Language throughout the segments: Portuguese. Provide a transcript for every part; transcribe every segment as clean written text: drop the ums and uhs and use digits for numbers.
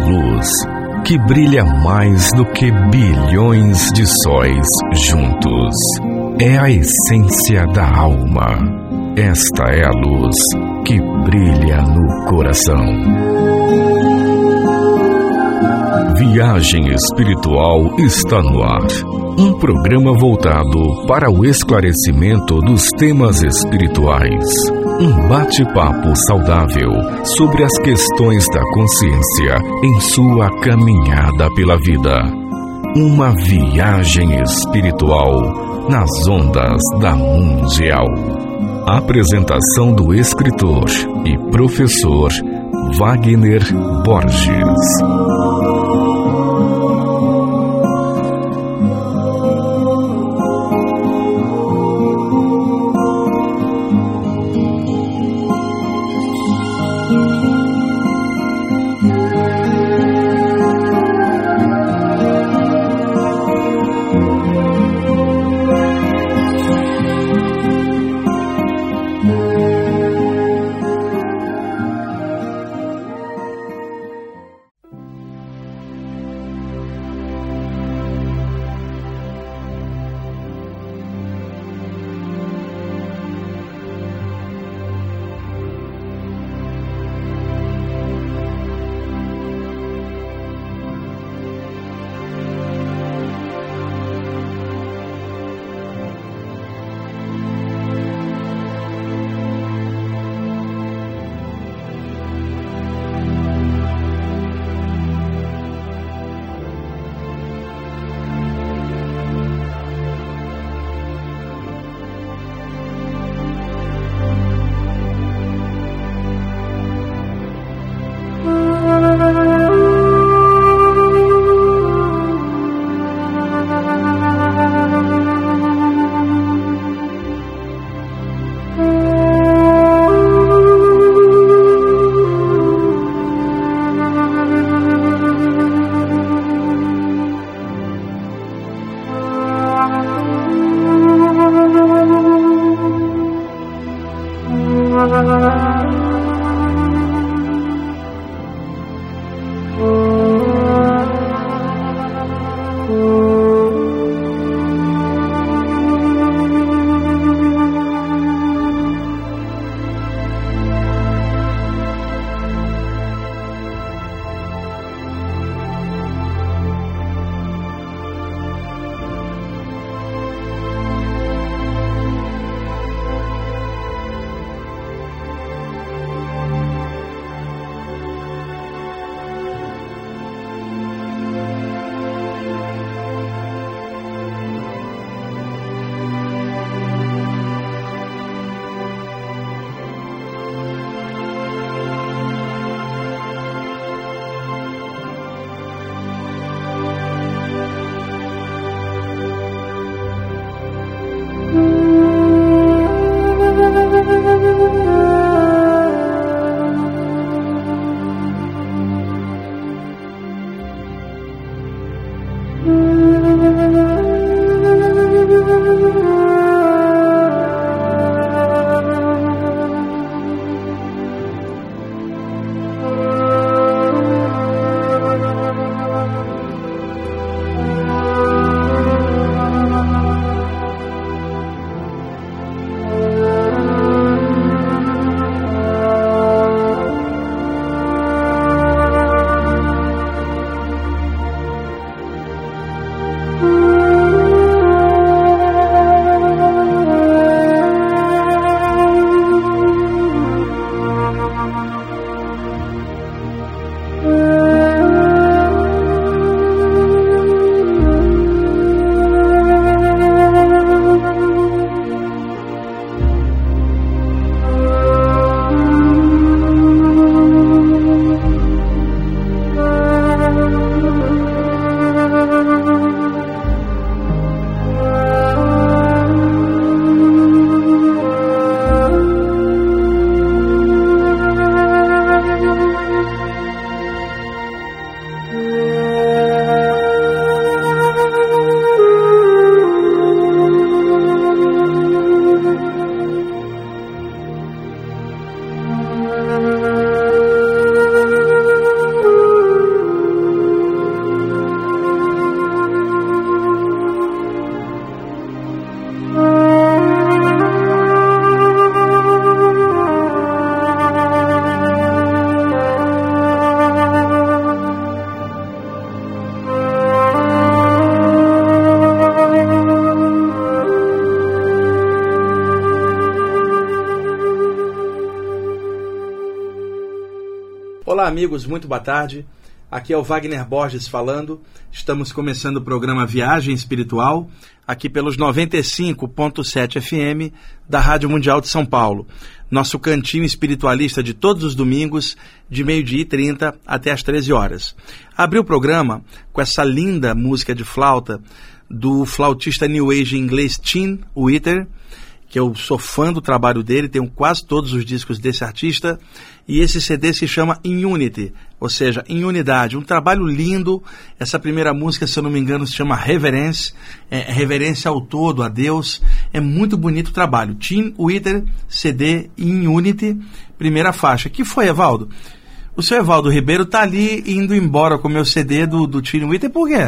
luz que brilha mais do que bilhões de sóis juntos. É a essência da alma. Esta é a luz que brilha no coração. Viagem Espiritual está no ar. Um programa voltado para o esclarecimento dos temas espirituais. Um bate-papo saudável sobre as questões da consciência em sua caminhada pela vida. Uma viagem espiritual nas ondas da Mundial. Apresentação do escritor e professor Wagner Borges. Olá, amigos, muito boa tarde. Aqui é o Wagner Borges falando. Estamos começando o programa Viagem Espiritual, aqui pelos 95.7 FM da Rádio Mundial de São Paulo. Nosso cantinho espiritualista de todos os domingos, de 12h30 até as 13 horas. Abri o programa com essa linda música de flauta do flautista New Age inglês Tim Witter, que eu sou fã do trabalho dele, tenho quase todos os discos desse artista, e esse CD se chama In Unity, ou seja, em unidade, um trabalho lindo. Essa primeira música, se eu não me engano, se chama Reverence, reverência ao todo, a Deus, é muito bonito o trabalho. Tim Witter, CD In Unity, primeira faixa. Que foi, Evaldo? O seu Evaldo Ribeiro está ali indo embora com o meu CD do Tim Witter, por quê?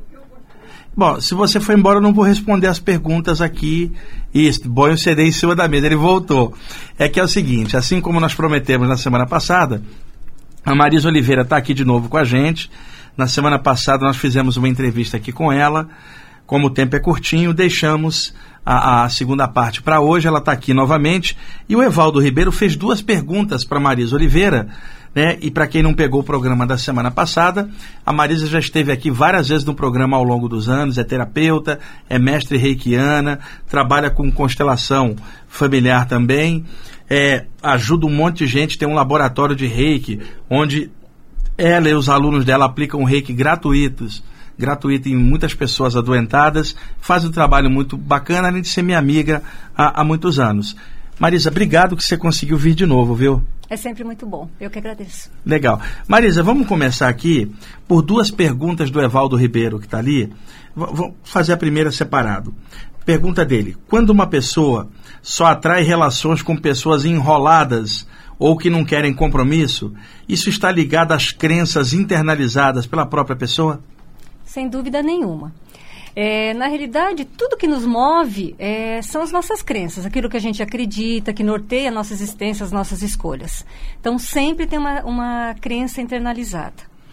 Bom, se você for embora, eu não vou responder as perguntas aqui. Isso, põe o CD em cima da mesa, ele voltou. É que é o seguinte, assim como nós prometemos na semana passada, a Marisa Oliveira está aqui de novo com a gente. Na semana passada nós fizemos uma entrevista aqui com ela. Como o tempo é curtinho, deixamos a segunda parte para hoje. Ela está aqui novamente. E o Evaldo Ribeiro fez 2 perguntas para a Marisa Oliveira, né? E para quem não pegou o programa da semana passada, a Marisa já esteve aqui várias vezes no programa ao longo dos anos, é terapeuta, é mestre reikiana, trabalha com constelação familiar também, ajuda um monte de gente, tem um laboratório de reiki, onde ela e os alunos dela aplicam reiki gratuito em muitas pessoas adoentadas, faz um trabalho muito bacana, além de ser minha amiga há muitos anos. Marisa, obrigado que você conseguiu vir de novo, viu? É sempre muito bom, eu que agradeço. Legal. Marisa, vamos começar aqui por 2 perguntas do Evaldo Ribeiro, que está ali. Vou fazer a primeira separado. Pergunta dele: quando uma pessoa só atrai relações com pessoas enroladas ou que não querem compromisso, isso está ligado às crenças internalizadas pela própria pessoa? Sem dúvida nenhuma. Na realidade, tudo que nos move são as nossas crenças, aquilo que a gente acredita, que norteia a nossa existência, as nossas escolhas. Então, sempre tem uma crença internalizada.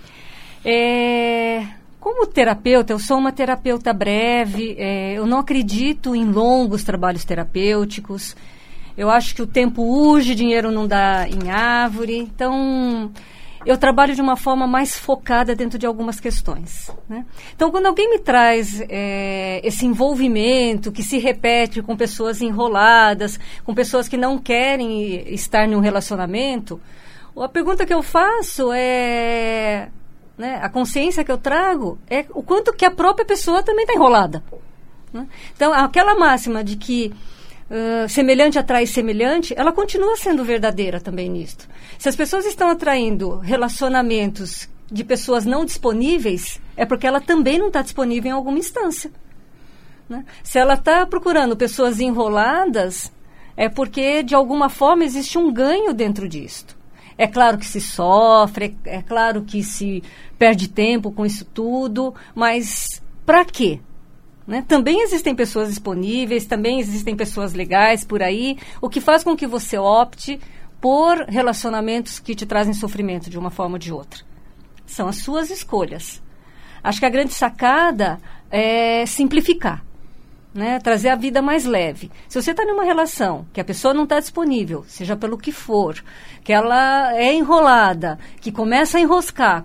Como terapeuta, eu sou uma terapeuta breve, eu não acredito em longos trabalhos terapêuticos, eu acho que o tempo urge, dinheiro não dá em árvore, então eu trabalho de uma forma mais focada dentro de algumas questões, né? Então, quando alguém me traz esse envolvimento que se repete com pessoas enroladas, com pessoas que não querem estar em um relacionamento, a pergunta que eu faço é, né, a consciência que eu trago é o quanto que a própria pessoa também está enrolada, né? Então, aquela máxima de que semelhante atrai semelhante, ela continua sendo verdadeira também nisto. Se as pessoas estão atraindo relacionamentos de pessoas não disponíveis, é porque ela também não está disponível em alguma instância, né? Se ela está procurando pessoas enroladas, é porque de alguma forma existe um ganho dentro disto. É claro que se sofre, é claro que se perde tempo com isso tudo, mas para quê? Né? Também existem pessoas disponíveis, também existem pessoas legais por aí, o que faz com que você opte por relacionamentos que te trazem sofrimento de uma forma ou de outra. São as suas escolhas. Acho que a grande sacada é simplificar, né? Trazer a vida mais leve. Se você está numa relação que a pessoa não está disponível, seja pelo que for, que ela é enrolada, que começa a enroscar,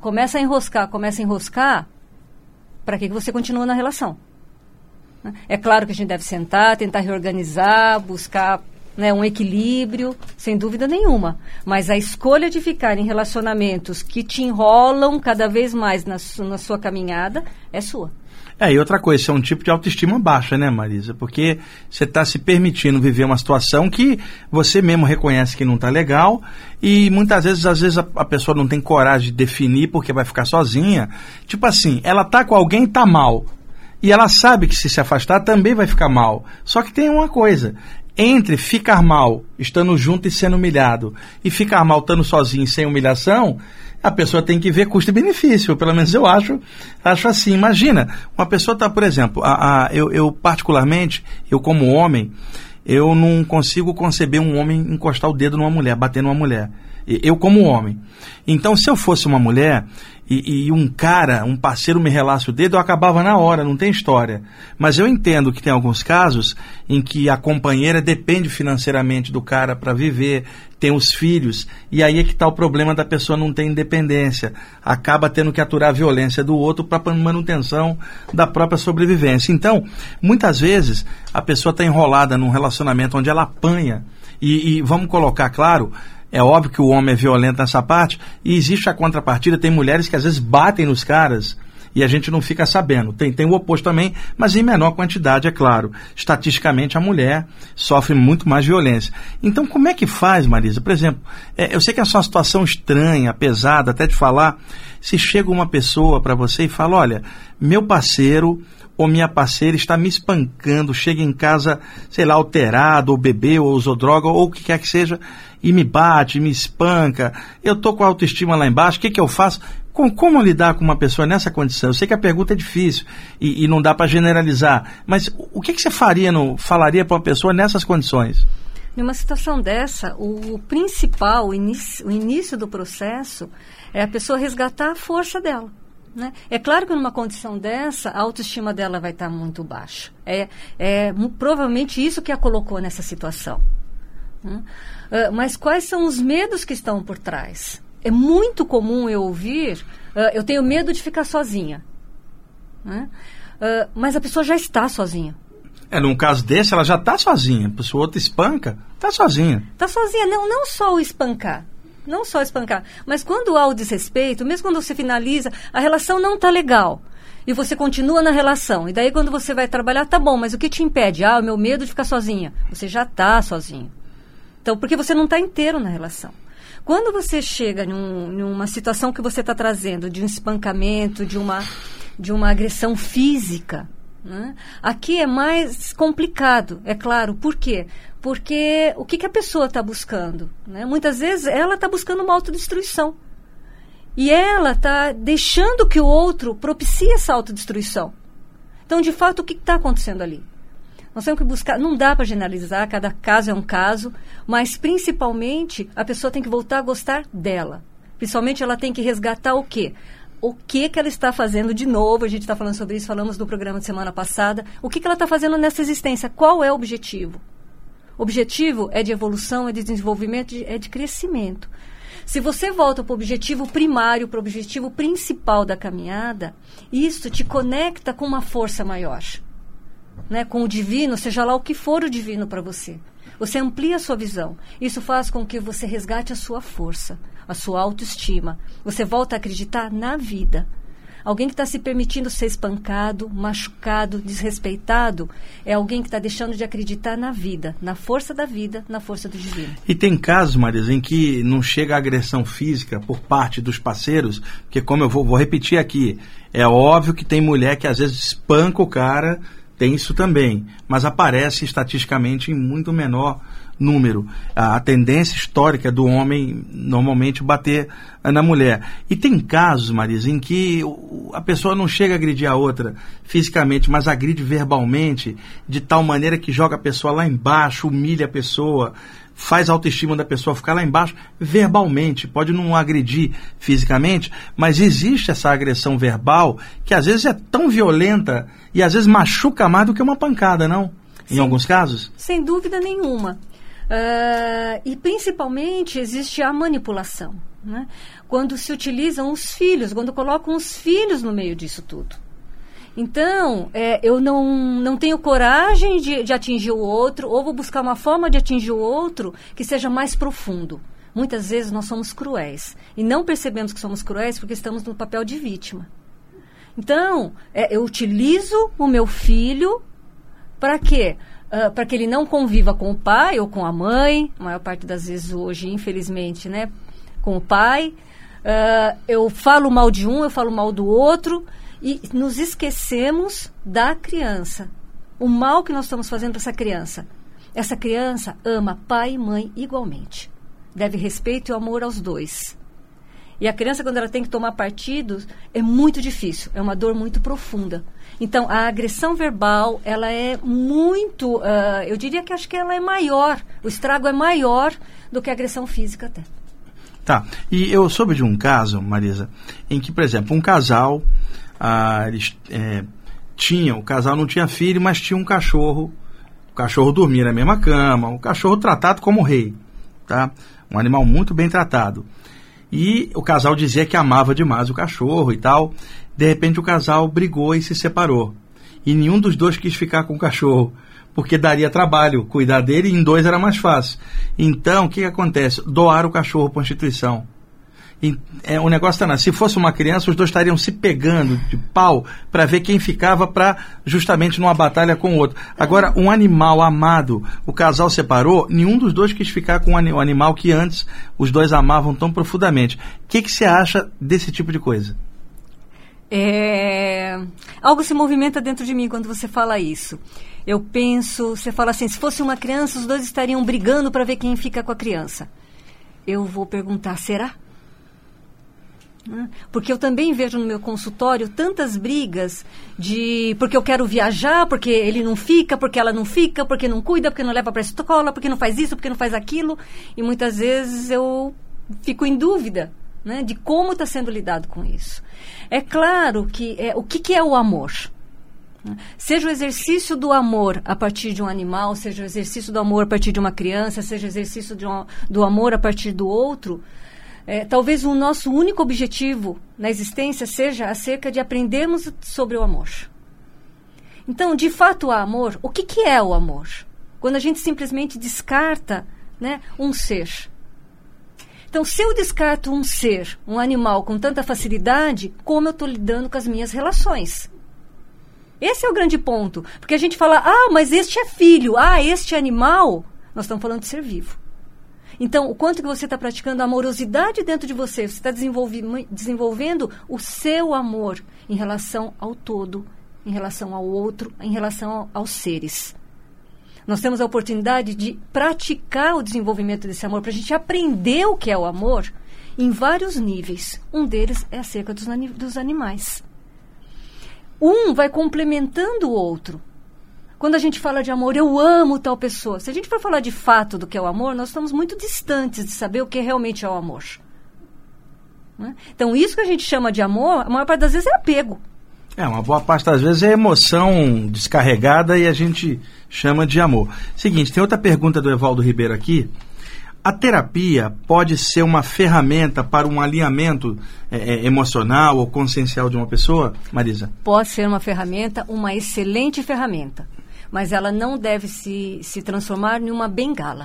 para que você continua na relação? É claro que a gente deve sentar, tentar reorganizar, buscar, né, um equilíbrio, sem dúvida nenhuma. Mas a escolha de ficar em relacionamentos que te enrolam cada vez mais na sua caminhada é sua. E outra coisa, isso é um tipo de autoestima baixa, né, Marisa? Porque você está se permitindo viver uma situação que você mesmo reconhece que não está legal e muitas vezes, a pessoa não tem coragem de definir porque vai ficar sozinha. Tipo assim, ela tá com alguém e tá mal. E ela sabe que se afastar também vai ficar mal. Só que tem uma coisa: entre ficar mal estando junto e sendo humilhado e ficar mal estando sozinho sem humilhação, a pessoa tem que ver custo e benefício. Pelo menos eu acho assim. Imagina, uma pessoa está, por exemplo, eu particularmente, eu como homem, eu não consigo conceber um homem encostar o dedo numa mulher, bater numa mulher. Eu como homem. Então, se eu fosse uma mulher e um cara, um parceiro me relasse o dedo, eu acabava na hora, não tem história. Mas eu entendo que tem alguns casos em que a companheira depende financeiramente do cara para viver, tem os filhos, e aí é que está o problema da pessoa não ter independência. Acaba tendo que aturar a violência do outro para manutenção da própria sobrevivência. Então, muitas vezes, a pessoa está enrolada num relacionamento onde ela apanha, e vamos colocar claro, é óbvio que o homem é violento nessa parte, e existe a contrapartida, tem mulheres que às vezes batem nos caras e a gente não fica sabendo. Tem o oposto também, mas em menor quantidade, é claro. Estatisticamente, a mulher sofre muito mais violência. Então, como é que faz, Marisa? Por exemplo, eu sei que é uma situação estranha, pesada, até de falar, se chega uma pessoa para você e fala, olha, meu parceiro ou minha parceira está me espancando, chega em casa, sei lá, alterado, ou bebeu, ou usou droga, ou o que quer que seja, e me bate, me espanca, eu estou com a autoestima lá embaixo, o que eu faço? Como lidar com uma pessoa nessa condição? Eu sei que a pergunta é difícil e não dá para generalizar, mas o que você falaria para uma pessoa nessas condições? Numa situação dessa, o principal, o início do processo é a pessoa resgatar a força dela. Né? É claro que numa condição dessa, a autoestima dela vai estar muito baixa. Provavelmente isso que a colocou nessa situação. Né? Mas quais são os medos que estão por trás? É muito comum eu ouvir, eu tenho medo de ficar sozinha. Né? Mas a pessoa já está sozinha. Num caso desse, ela já está sozinha. Se o outro espanca, está sozinha. Está sozinha, não só o espancar. Não só espancar, mas quando há o desrespeito, mesmo quando você finaliza, a relação não está legal. E você continua na relação. E daí quando você vai trabalhar, tá bom, mas o que te impede? O meu medo de ficar sozinha. Você já está sozinho. Então, porque você não está inteiro na relação. Quando você chega numa situação que você está trazendo, de um espancamento, de uma agressão física, né? Aqui é mais complicado, é claro. Por quê? Porque o que a pessoa está buscando? Né? Muitas vezes ela está buscando uma autodestruição. E ela está deixando que o outro propicie essa autodestruição. Então, de fato, o que está acontecendo ali? Nós temos que buscar, não dá para generalizar, cada caso é um caso, mas principalmente a pessoa tem que voltar a gostar dela. Principalmente ela tem que resgatar o quê? O que ela está fazendo de novo, a gente está falando sobre isso, falamos no programa de semana passada, o que ela está fazendo nessa existência, qual é o objetivo? O objetivo é de evolução, é de desenvolvimento, é de crescimento. Se você volta para o objetivo primário, para o objetivo principal da caminhada, isso te conecta com uma força maior. Né? Com o divino, seja lá o que for o divino para você. Você amplia a sua visão. Isso faz com que você resgate a sua força, a sua autoestima. Você volta a acreditar na vida. Alguém que está se permitindo ser espancado, machucado, desrespeitado, é alguém que está deixando de acreditar na vida, na força da vida, na força do divino. E tem casos, Marisa, em que não chega a agressão física por parte dos parceiros, porque como eu vou repetir aqui, é óbvio que tem mulher que às vezes espanca o cara, tem isso também, mas aparece estatisticamente em muito menor número. A tendência histórica do homem normalmente bater na mulher. E tem casos, Marisa, em que a pessoa não chega a agredir a outra fisicamente, mas agride verbalmente, de tal maneira que joga a pessoa lá embaixo, humilha a pessoa, faz a autoestima da pessoa ficar lá embaixo verbalmente. Pode não agredir fisicamente, mas existe essa agressão verbal que às vezes é tão violenta e às vezes machuca mais do que uma pancada, não? Em alguns casos? Sem dúvida nenhuma. E principalmente existe a manipulação, né? Quando se utilizam os filhos, quando colocam os filhos no meio disso tudo. Então, eu não tenho coragem de atingir o outro, ou vou buscar uma forma de atingir o outro que seja mais profundo. Muitas vezes nós somos cruéis e não percebemos que somos cruéis porque estamos no papel de vítima. Então, eu utilizo o meu filho para quê? Para que ele não conviva com o pai ou com a mãe, a maior parte das vezes hoje, infelizmente, né, com o pai. Eu falo mal de um, eu falo mal do outro, e nos esquecemos da criança. O mal que nós estamos fazendo para essa criança. Essa criança ama pai e mãe igualmente. Deve respeito e amor aos dois. E a criança, quando ela tem que tomar partido, é muito difícil, é uma dor muito profunda. Então, a agressão verbal, ela é muito, eu diria que acho que ela é maior, o estrago é maior do que a agressão física até. Tá, e eu soube de um caso, Marisa, em que, por exemplo, um casal, o casal não tinha filho, mas tinha um cachorro. O cachorro dormia na mesma cama, o cachorro tratado como rei, tá? Um animal muito bem tratado. E o casal dizia que amava demais o cachorro e tal. De repente o casal brigou e se separou. E nenhum dos dois quis ficar com o cachorro, porque daria trabalho cuidar dele e em dois era mais fácil. Então, o que acontece? Doar o cachorro para a instituição. O negócio está se fosse uma criança, os dois estariam se pegando de pau para ver quem ficava para justamente numa batalha com o outro. Agora, um animal amado, o casal separou, nenhum dos dois quis ficar com o animal que antes os dois amavam tão profundamente. O que você acha desse tipo de coisa? Algo se movimenta dentro de mim quando você fala isso. Eu penso, você fala assim, se fosse uma criança, os dois estariam brigando para ver quem fica com a criança. Eu vou perguntar, será? Porque eu também vejo no meu consultório tantas brigas porque eu quero viajar, porque ele não fica, porque ela não fica, porque não cuida, porque não leva para a escola, porque não faz isso, porque não faz aquilo. E muitas vezes eu fico em dúvida, né, de como está sendo lidado com isso. É claro que o que é o amor? Seja o exercício do amor a partir de um animal, seja o exercício do amor a partir de uma criança, seja o exercício do amor a partir do outro. Talvez o nosso único objetivo na existência seja acerca de aprendermos sobre o amor. Então, de fato, há amor. O que é o amor? Quando a gente simplesmente descarta, né, um ser. Então, se eu descarto um ser, um animal com tanta facilidade, como eu estou lidando com as minhas relações? Esse é o grande ponto. Porque a gente fala, mas este é filho, este é animal. Nós estamos falando de ser vivo. Então, o quanto que você está praticando a amorosidade dentro de você, você está desenvolvendo o seu amor em relação ao todo, em relação ao outro, em relação aos seres. Nós temos a oportunidade de praticar o desenvolvimento desse amor, para a gente aprender o que é o amor em vários níveis. Um deles é acerca dos animais. Um vai complementando o outro. Quando a gente fala de amor, eu amo tal pessoa. Se a gente for falar de fato do que é o amor, nós estamos muito distantes de saber o que realmente é o amor. Né? Então, isso que a gente chama de amor, a maior parte das vezes é apego. Uma boa parte das vezes é emoção descarregada e a gente chama de amor. Seguinte, tem outra pergunta do Evaldo Ribeiro aqui. A terapia pode ser uma ferramenta para um alinhamento emocional ou consciencial de uma pessoa, Marisa? Pode ser uma ferramenta, uma excelente ferramenta. Mas ela não deve se transformar em uma bengala.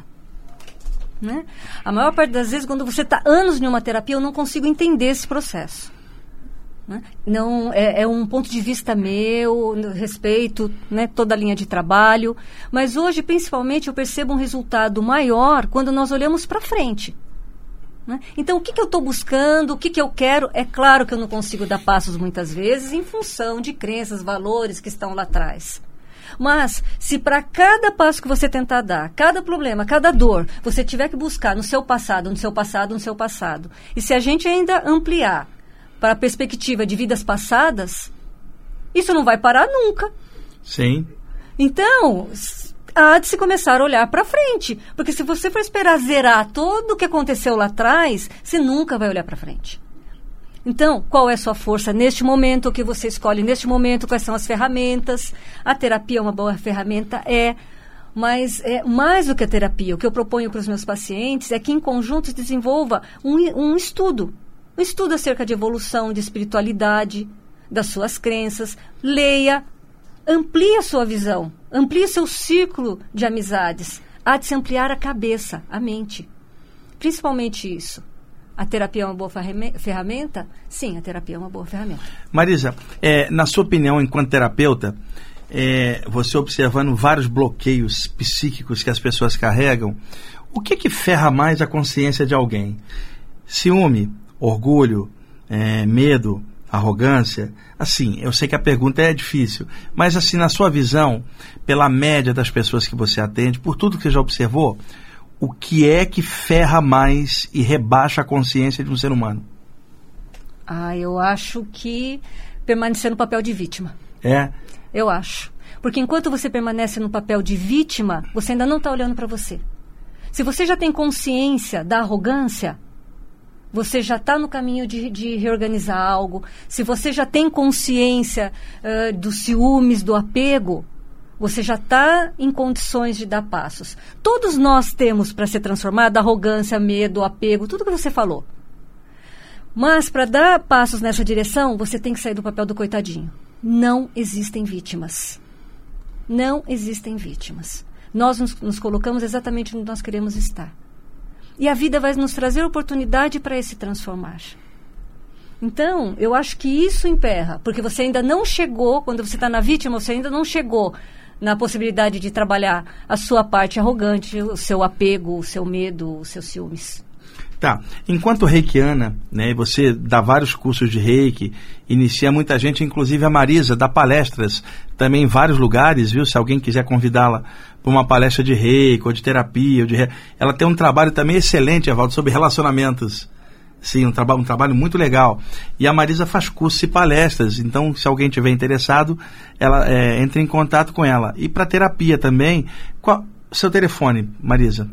Né? A maior parte das vezes, quando você está anos em uma terapia, eu não consigo entender esse processo. Né? Não, é um ponto de vista meu, respeito, né, toda a linha de trabalho. Mas hoje, principalmente, eu percebo um resultado maior quando nós olhamos para frente. Né? Então, o que eu estou buscando, o que eu quero? É claro que eu não consigo dar passos muitas vezes em função de crenças, valores que estão lá atrás. Mas, se para cada passo que você tentar dar, cada problema, cada dor, você tiver que buscar no seu passado, no seu passado, no seu passado, e se a gente ainda ampliar para a perspectiva de vidas passadas, isso não vai parar nunca. Sim. Então, há de se começar a olhar para frente, porque se você for esperar zerar tudo o que aconteceu lá atrás, você nunca vai olhar para frente. Então, qual é a sua força neste momento? O que você escolhe neste momento? Quais são as ferramentas? A terapia é uma boa ferramenta? Mas é mais do que a terapia. O que eu proponho para os meus pacientes é que, em conjunto, se desenvolva um estudo. Um estudo acerca de evolução, de espiritualidade, das suas crenças. Leia, amplie a sua visão, amplie o seu círculo de amizades. Há de se ampliar a cabeça, a mente. Principalmente isso. A terapia é uma boa ferramenta? Sim, a terapia é uma boa ferramenta. Marisa, na sua opinião, enquanto terapeuta, você observando vários bloqueios psíquicos que as pessoas carregam, o que ferra mais a consciência de alguém? Ciúme, orgulho, medo, arrogância? Assim, eu sei que a pergunta é difícil, mas assim, na sua visão, pela média das pessoas que você atende, por tudo que você já observou, o que é que ferra mais e rebaixa a consciência de um ser humano? Eu acho que permanecer no papel de vítima. Eu acho. Porque enquanto você permanece no papel de vítima, você ainda não está olhando para você. Se você já tem consciência da arrogância, você já está no caminho de reorganizar algo, se você já tem consciência dos ciúmes, do apego, você já está em condições de dar passos. Todos nós temos para ser transformado arrogância, medo, apego, tudo que você falou. Mas para dar passos nessa direção, você tem que sair do papel do coitadinho. Não existem vítimas. Não existem vítimas. Nós nos colocamos exatamente onde nós queremos estar. E a vida vai nos trazer oportunidade para se transformar. Então, eu acho que isso emperra, porque você ainda não chegou, quando você está na vítima, você ainda não chegou na possibilidade de trabalhar a sua parte arrogante, o seu apego, o seu medo, os seus ciúmes. Tá. Enquanto reikiana, né, você dá vários cursos de reiki, inicia muita gente, inclusive a Marisa, dá palestras também em vários lugares, viu? Se alguém quiser convidá-la para uma palestra de reiki ou de terapia, ela tem um trabalho também excelente, Evaldo, sobre relacionamentos. Sim, um trabalho muito legal. E a Marisa faz cursos e palestras, então se alguém tiver interessado, ela entre em contato com ela. E para terapia também, qual o seu telefone, Marisa?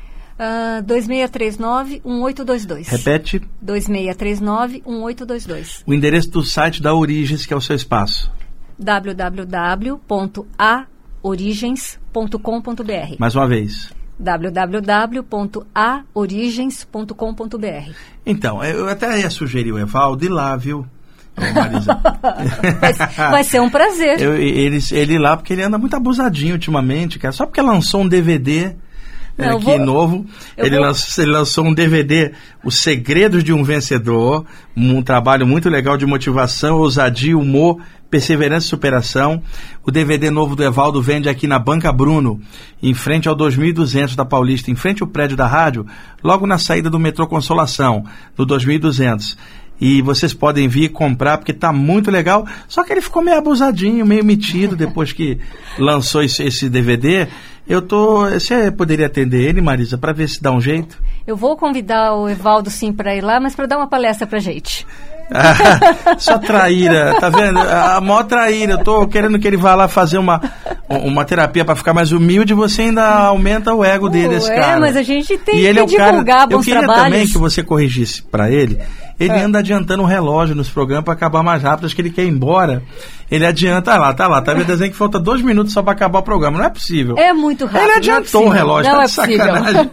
2639-1822. Repete. 2639-1822. O endereço do site da Origens, que é o seu espaço. www.aorigens.com.br. Mais uma vez. www.aorigens.com.br. Então, eu até ia sugerir o Evaldo ir lá, viu, Marisa? Vai ser um prazer. Ele ir lá, porque ele anda muito abusadinho ultimamente, cara. Só porque lançou um DVD... novo, ele lançou um DVD, Os Segredos de um Vencedor, um trabalho muito legal de motivação, ousadia, humor, perseverança e superação. O DVD novo do Evaldo vende aqui na Banca Bruno, em frente ao 2200 da Paulista, em frente ao prédio da rádio, logo na saída do metrô Consolação, do 2200. E vocês podem vir comprar, porque tá muito legal. Só que ele ficou meio abusadinho, meio metido depois que lançou esse DVD. Você poderia atender ele, Marisa, para ver se dá um jeito? Eu vou convidar o Evaldo, sim, para ir lá, mas para dar uma palestra pra gente. Só traíra, tá vendo? A maior traíra. Eu tô querendo que ele vá lá fazer uma terapia para ficar mais humilde, você ainda aumenta o ego dele, esse cara. Mas a gente tem que divulgar bons trabalhos. Eu queria também que você corrigisse para ele. Ele anda adiantando o relógio nos programas para acabar mais rápido. Acho que ele quer ir embora. Ele adianta, tá lá. Tá vendo desenho que falta 2 minutos só para acabar o programa. Não é possível. É muito rápido. Ele adiantou o relógio, não tá é de sacanagem.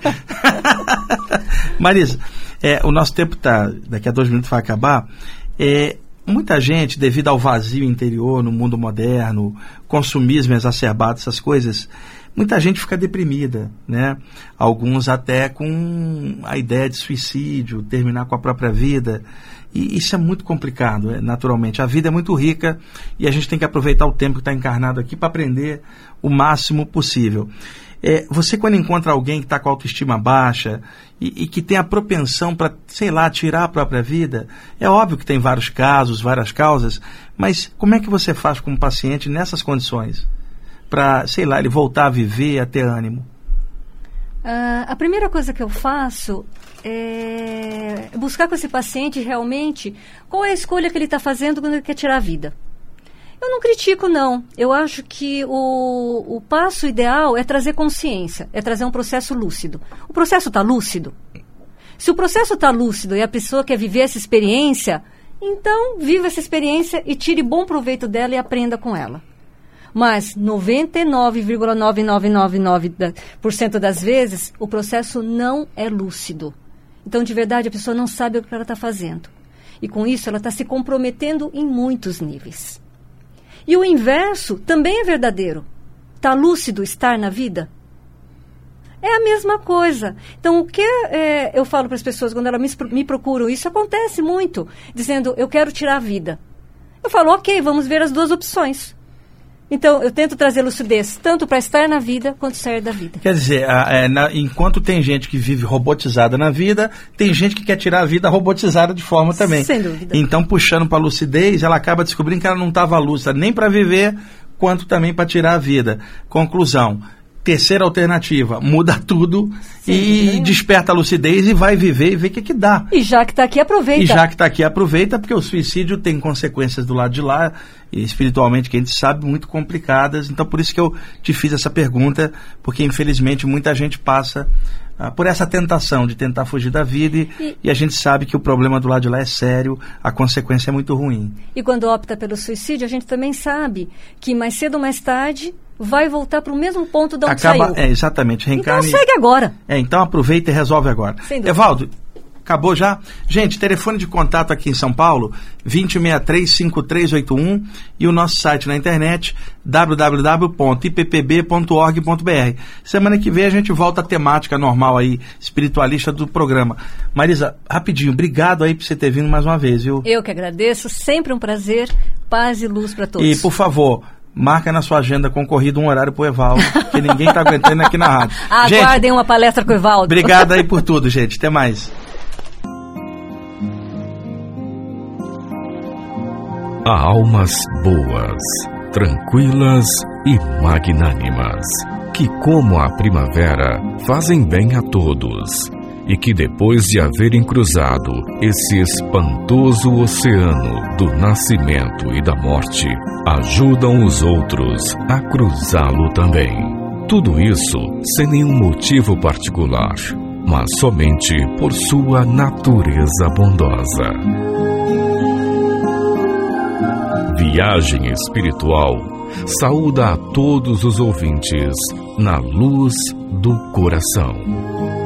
Marisa, o nosso tempo daqui a 2 minutos vai acabar. Muita gente, devido ao vazio interior no mundo moderno, consumismo exacerbado, essas coisas, muita gente fica deprimida, né? Alguns até com a ideia de suicídio, terminar com a própria vida. E isso é muito complicado, naturalmente. A vida é muito rica e a gente tem que aproveitar o tempo que está encarnado aqui para aprender o máximo possível. Você, quando encontra alguém que está com a autoestima baixa e que tem a propensão para, tirar a própria vida, é óbvio que tem vários casos, várias causas, mas como é que você faz com um paciente nessas condições? Para, ele voltar a viver, a ter ânimo? A primeira coisa que eu faço é buscar com esse paciente realmente qual é a escolha que ele está fazendo quando ele quer tirar a vida. Eu não critico, não. Eu acho que o passo ideal é trazer consciência, é trazer um processo lúcido. O processo está lúcido? Se o processo está lúcido e a pessoa quer viver essa experiência, então viva essa experiência e tire bom proveito dela e aprenda com ela. Mas 99,9999% das vezes o processo não é lúcido. Então, de verdade, a pessoa não sabe o que ela está fazendo. E com isso ela está se comprometendo em muitos níveis. E o inverso também é verdadeiro. Está lúcido estar na vida? É a mesma coisa. Então, o que eu falo para as pessoas quando elas me procuram, isso acontece muito, dizendo, eu quero tirar a vida. Eu falo, ok, vamos ver as duas opções. Então, eu tento trazer lucidez, tanto para estar na vida, quanto sair da vida. Quer dizer, enquanto tem gente que vive robotizada na vida, tem gente que quer tirar a vida robotizada de forma também. Sem dúvida. Então, puxando para a lucidez, ela acaba descobrindo que ela não estava lúcida nem para viver, quanto também para tirar a vida. Conclusão, Terceira alternativa, muda tudo e desperta a lucidez e vai viver e vê o que dá. E já que está aqui, aproveita. Porque o suicídio tem consequências do lado de lá, e espiritualmente, que a gente sabe, muito complicadas. Então, por isso que eu te fiz essa pergunta, porque, infelizmente, muita gente passa por essa tentação de tentar fugir da vida e a gente sabe que o problema do lado de lá é sério, a consequência é muito ruim. E quando opta pelo suicídio, a gente também sabe que mais cedo ou mais tarde vai voltar para o mesmo ponto de onde saiu. Exatamente. Reencarne. Então segue agora. Então aproveita e resolve agora. Evaldo, acabou já? Gente, telefone de contato aqui em São Paulo, 2063-5381 e o nosso site na internet, www.ippb.org.br. Semana que vem a gente volta à temática normal aí, espiritualista do programa. Marisa, rapidinho, obrigado aí por você ter vindo mais uma vez, viu? Eu que agradeço, sempre um prazer, paz e luz para todos. E, por favor, marca na sua agenda concorrido um horário pro Evaldo, que ninguém está aguentando aqui na rádio. Aguardem uma palestra com o Evaldo. Obrigado aí por tudo, gente. Até mais. Há almas boas, tranquilas e magnânimas, que, como a primavera, fazem bem a todos, e que depois de haverem cruzado esse espantoso oceano do nascimento e da morte, ajudam os outros a cruzá-lo também. Tudo isso sem nenhum motivo particular, mas somente por sua natureza bondosa. Viagem Espiritual saúda a todos os ouvintes na luz do coração.